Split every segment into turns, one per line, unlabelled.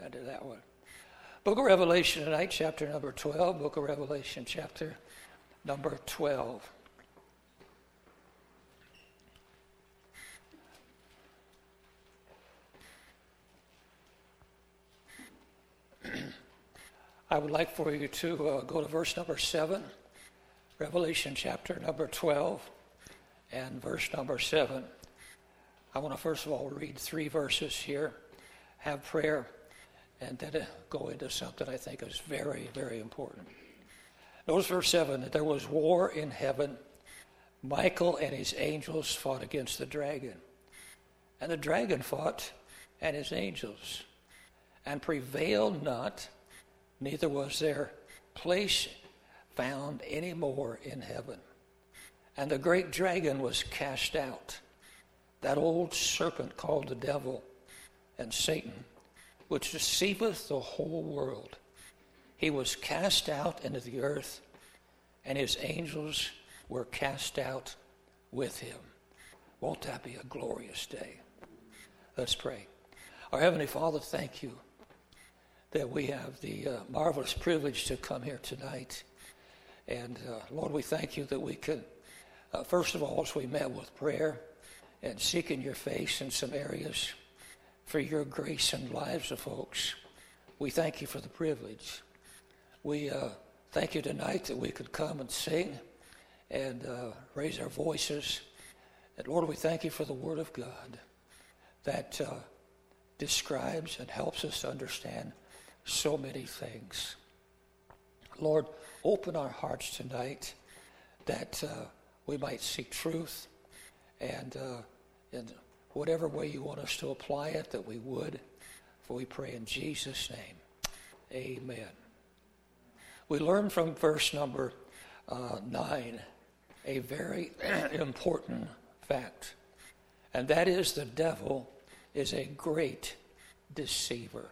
I did that one. Book of Revelation tonight, chapter number 12. Book of Revelation, chapter number 12. I would like for you to go to verse number 7, Revelation chapter number 12, and verse number 7. I want to first of all read 3 verses here, have prayer, and then go into something I think is very, very important. Notice verse 7, that there was war in heaven. Michael and his angels fought against the dragon. And the dragon fought and his angels, and prevailed not, neither was their place found any more in heaven. And the great dragon was cast out, that old serpent called the devil and Satan, which deceiveth the whole world. He was cast out into the earth, and his angels were cast out with him. Won't that be a glorious day? Let's pray. Our Heavenly Father, thank you that we have the marvelous privilege to come here tonight. And Lord, we thank you that we can, first of all, as we met with prayer and seeking your face in some areas for your grace in the lives of folks, we thank you for the privilege. We thank you tonight that we could come and sing and raise our voices. And Lord, we thank you for the Word of God that describes and helps us to understand so many things. Lord, open our hearts tonight that we might seek truth, and in whatever way you want us to apply it, that we would. For we pray in Jesus' name. Amen. We learn from verse number 9 a very important fact, and that is the devil is a great deceiver.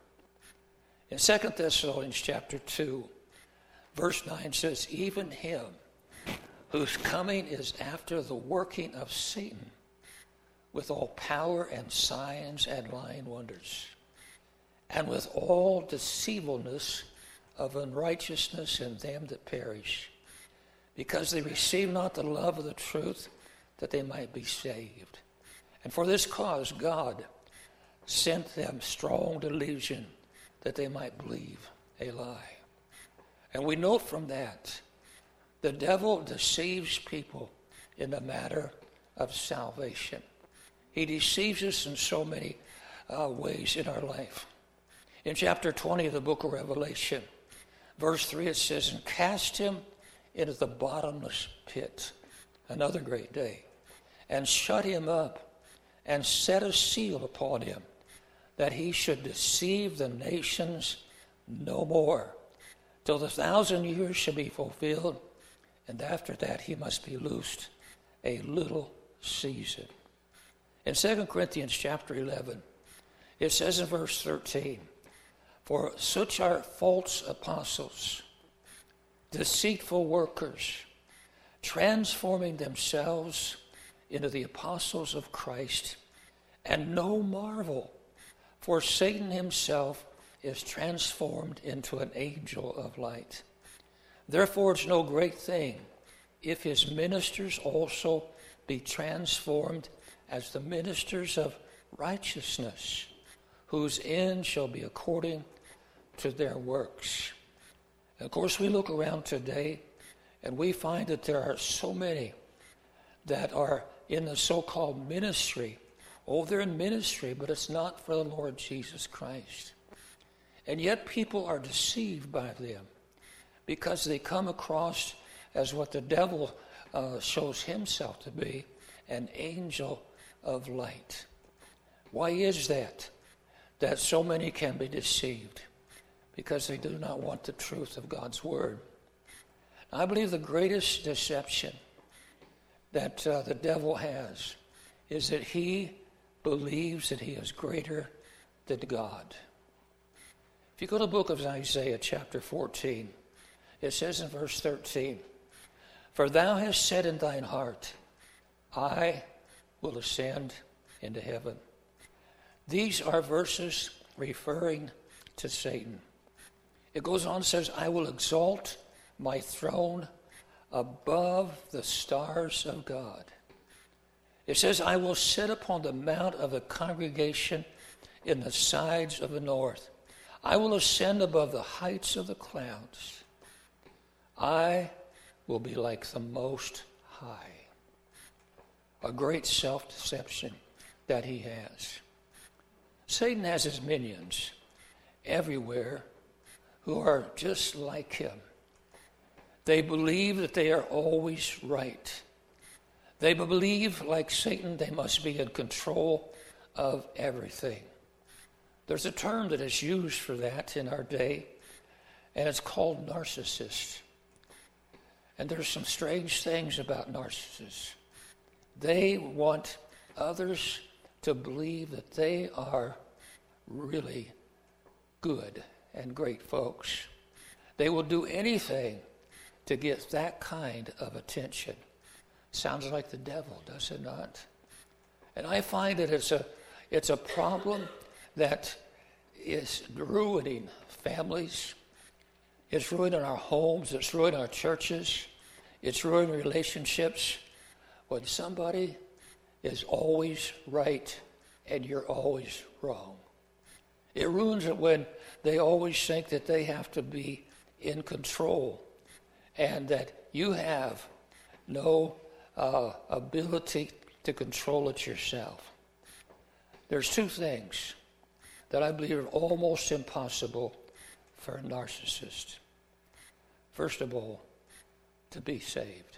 In 2 Thessalonians chapter 2, verse 9 says, even him whose coming is after the working of Satan with all power and signs and lying wonders, and with all deceivableness of unrighteousness in them that perish, because they receive not the love of the truth, that they might be saved. And for this cause God sent them strong delusion, that they might believe a lie. And we note from that, the devil deceives people in the matter of salvation. He deceives us in so many ways in our life. In chapter 20 of the book of Revelation, verse 3, it says, and cast him into the bottomless pit, another great day, and shut him up, and set a seal upon him, that he should deceive the nations no more, till the 1,000 years should be fulfilled, and after that he must be loosed a little season. In 2 Corinthians chapter 11, it says in verse 13, for such are false apostles, deceitful workers, transforming themselves into the apostles of Christ, and no marvel, for Satan himself is transformed into an angel of light. Therefore it's no great thing if his ministers also be transformed as the ministers of righteousness, whose end shall be according to their works. And of course, we look around today and we find that there are so many that are in the so-called ministry. Oh, they're in ministry, but it's not for the Lord Jesus Christ. And yet people are deceived by them because they come across as what the devil shows himself to be, an angel of light. Why is that? That so many can be deceived? Because they do not want the truth of God's word. I believe the greatest deception that the devil has is that he believes that he is greater than God. If you go to the book of Isaiah chapter 14, it says in verse 13, for thou hast said in thine heart, I will ascend into heaven. These are verses referring to Satan. It goes on and says, I will exalt my throne above the stars of God. It says, I will sit upon the mount of the congregation in the sides of the north. I will ascend above the heights of the clouds. I will be like the Most High. A great self-deception that he has. Satan has his minions everywhere who are just like him. They believe that they are always right. They believe, like Satan, they must be in control of everything. There's a term that is used for that in our day, and it's called narcissist. And there's some strange things about narcissists. They want others to believe that they are really good and great folks. They will do anything to get that kind of attention. Sounds like the devil, does it not? And I find that it's a problem that is ruining families. It's ruining our homes. It's ruining our churches. It's ruining relationships. When somebody is always right and you're always wrong. It ruins it when they always think that they have to be in control and that you have no ability to control it yourself. There's two things that I believe are almost impossible for a narcissist. First of all, to be saved.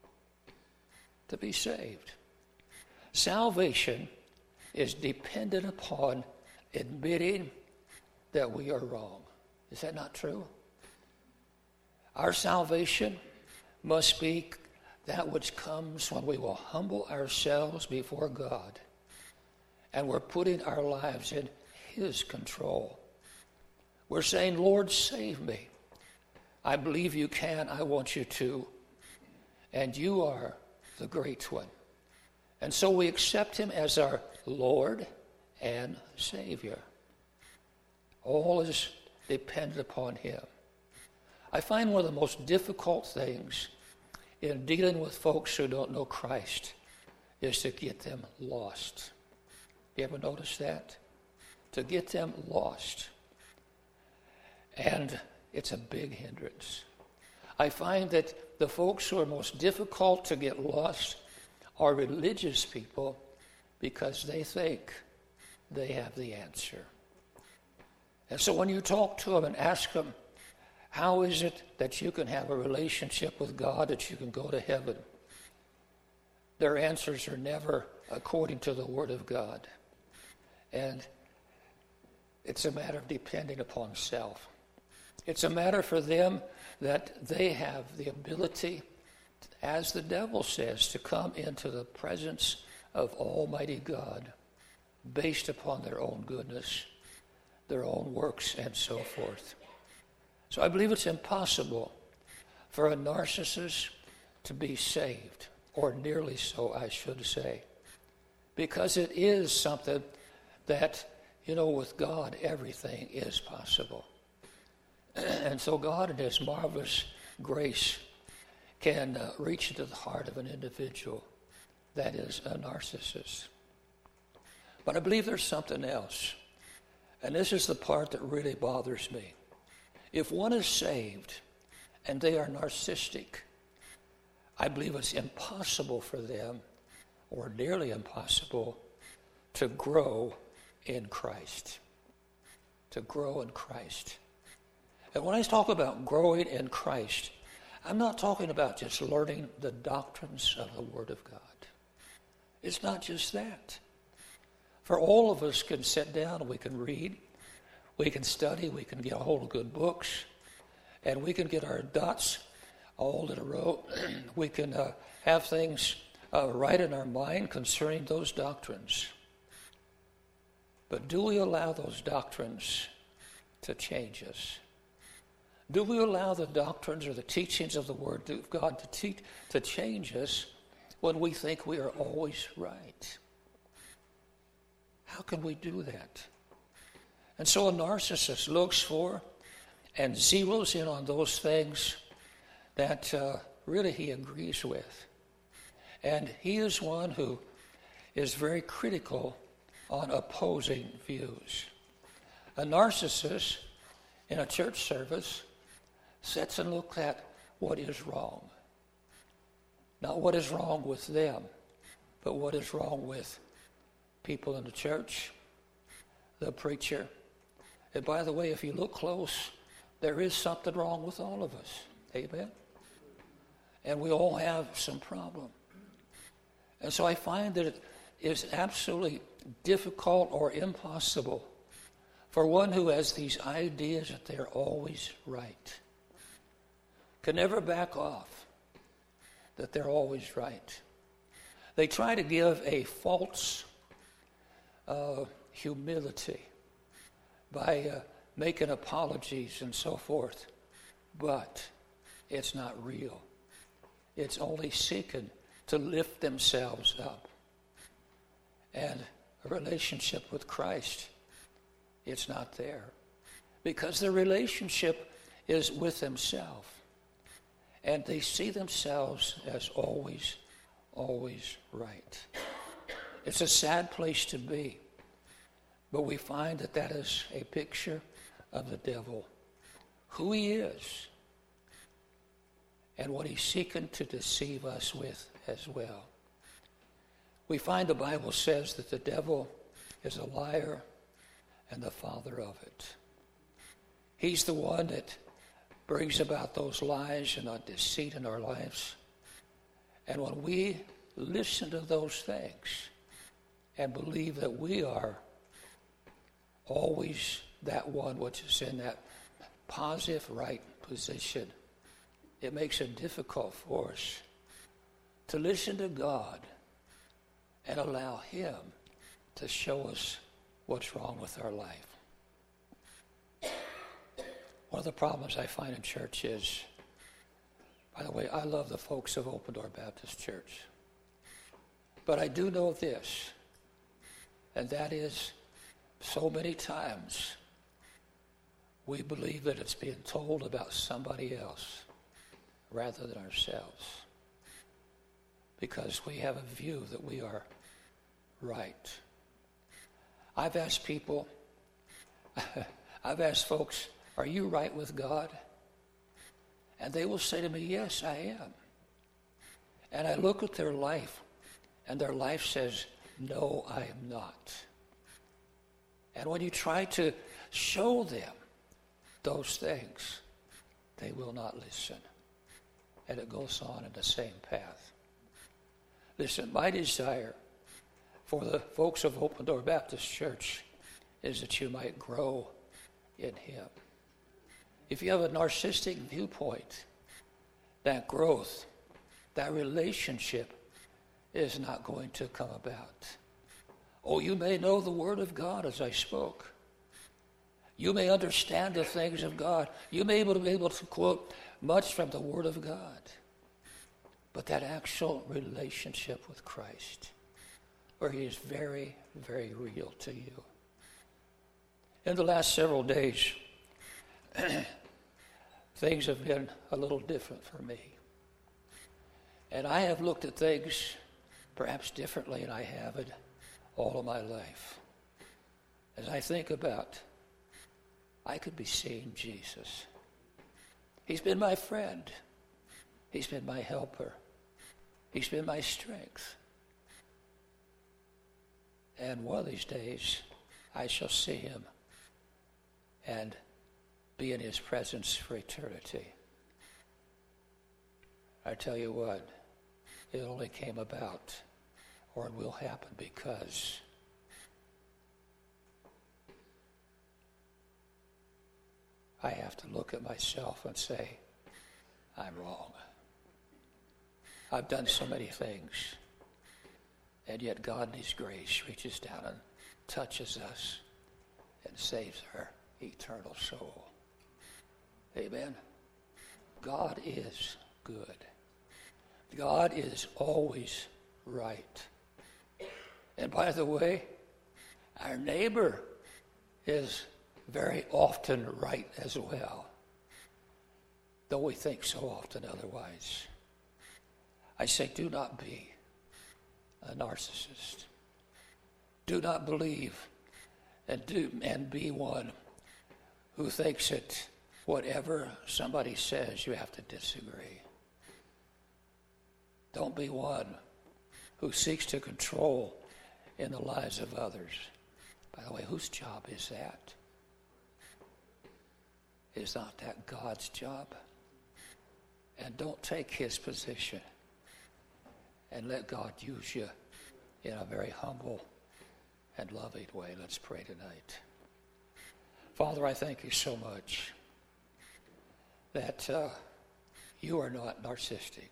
To be saved. Salvation is dependent upon admitting that we are wrong. Is that not true? Our salvation must be that which comes when we will humble ourselves before God and we're putting our lives in His control. We're saying, Lord, save me. I believe you can. I want you to. And you are the great one. And so we accept him as our Lord and Savior. All is dependent upon him. I find one of the most difficult things in dealing with folks who don't know Christ is to get them lost. You ever notice that? To get them lost. And it's a big hindrance. I find that the folks who are most difficult to get lost are religious people because they think they have the answer. And so when you talk to them and ask them, how is it that you can have a relationship with God, that you can go to heaven? Their answers are never according to the Word of God. And it's a matter of depending upon self. It's a matter for them that they have the ability, as the devil says, to come into the presence of Almighty God based upon their own goodness, their own works, and so forth. So I believe it's impossible for a narcissist to be saved, or nearly so, I should say, because it is something that, with God, everything is possible. And so God, in his marvelous grace, can reach into the heart of an individual that is a narcissist. But I believe there's something else. And this is the part that really bothers me. If one is saved and they are narcissistic, I believe it's impossible for them, or nearly impossible, to grow in Christ. To grow in Christ. And when I talk about growing in Christ, I'm not talking about just learning the doctrines of the Word of God. It's not just that. For all of us can sit down and we can read, we can study, we can get a hold of good books, and we can get our dots all in a row. We can have things right in our mind concerning those doctrines. But do we allow those doctrines to change us? Do we allow the doctrines or the teachings of the Word of God to change us when we think we are always right? How can we do that? And so a narcissist looks for and zeroes in on those things that really he agrees with. And he is one who is very critical on opposing views. A narcissist in a church service sits and looks at what is wrong. Not what is wrong with them, but what is wrong with people in the church, the preacher. And by the way, if you look close, there is something wrong with all of us. Amen? And we all have some problem. And so I find that it is absolutely difficult or impossible for one who has these ideas that they're always right, can never back off that they're always right. They try to give a false humility by making apologies and so forth, but it's not real. It's only seeking to lift themselves up. And a relationship with Christ, it's not there. Because the relationship is with themselves. And they see themselves as always, always right. It's a sad place to be. But we find that that is a picture of the devil, who he is, and what he's seeking to deceive us with as well. We find the Bible says that the devil is a liar and the father of it. He's the one that brings about those lies and that deceit in our lives. And when we listen to those things and believe that we are always that one which is in that positive right position, it makes it difficult for us to listen to God and allow him to show us what's wrong with our life. One of the problems I find in church is, by the way, I love the folks of Open Door Baptist Church. But I do know this, and that is so many times we believe that it's being told about somebody else rather than ourselves, because we have a view that we are right. I've asked people, I've asked folks, are you right with God? And they will say to me, yes, I am. And I look at their life, and their life says, no, I am not. And when you try to show them those things, they will not listen. And it goes on in the same path. Listen, my desire for the folks of Open Door Baptist Church is that you might grow in him. If you have a narcissistic viewpoint, that growth, that relationship is not going to come about. Oh, you may know the Word of God as I spoke. You may understand the things of God. You may be able to quote much from the Word of God. But that actual relationship with Christ, where he is very, very real to you. In the last several days, things have been a little different for me. And I have looked at things perhaps differently than I have in all of my life. As I think about, I could be seeing Jesus. He's been my friend. He's been my helper. He's been my strength. And one of these days, I shall see him and be in his presence for eternity. I tell you what, it only came about, or it will happen, because I have to look at myself and say, I'm wrong. I've done so many things, and yet God in his grace reaches down and touches us and saves our eternal soul. Amen. God is good. God is always right. And by the way, our neighbor is very often right as well, though we think so often otherwise. I say, do not be a narcissist. Do not believe and be one who thinks that whatever somebody says, you have to disagree. Don't be one who seeks to control in the lives of others. By the way, whose job is that? Is not that God's job? And don't take his position. And let God use you in a very humble and loving way. Let's pray tonight. Father, I thank you so much that you are not narcissistic.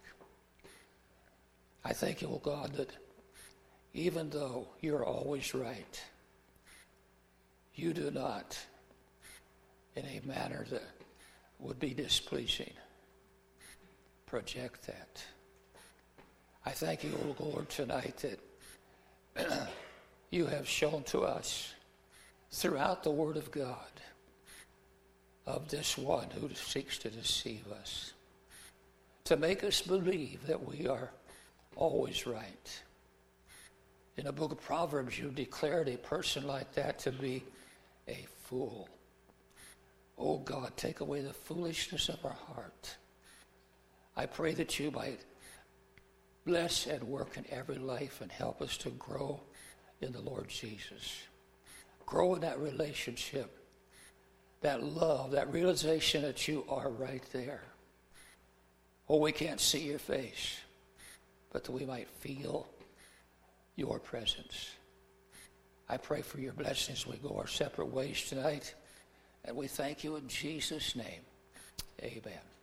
I thank you, oh God, that even though you're always right, you do not, in a manner that would be displeasing, project that. I thank you, O Lord, tonight that you have shown to us throughout the Word of God of this one who seeks to deceive us, to make us believe that we are always right. In the book of Proverbs, you declared a person like that to be a fool. Oh God, take away the foolishness of our heart. I pray that you might bless and work in every life and help us to grow in the Lord Jesus. Grow in that relationship, that love, that realization that you are right there. Oh, we can't see your face, but that we might feel your presence. I pray for your blessings as we go our separate ways tonight, and we thank you in Jesus' name. Amen.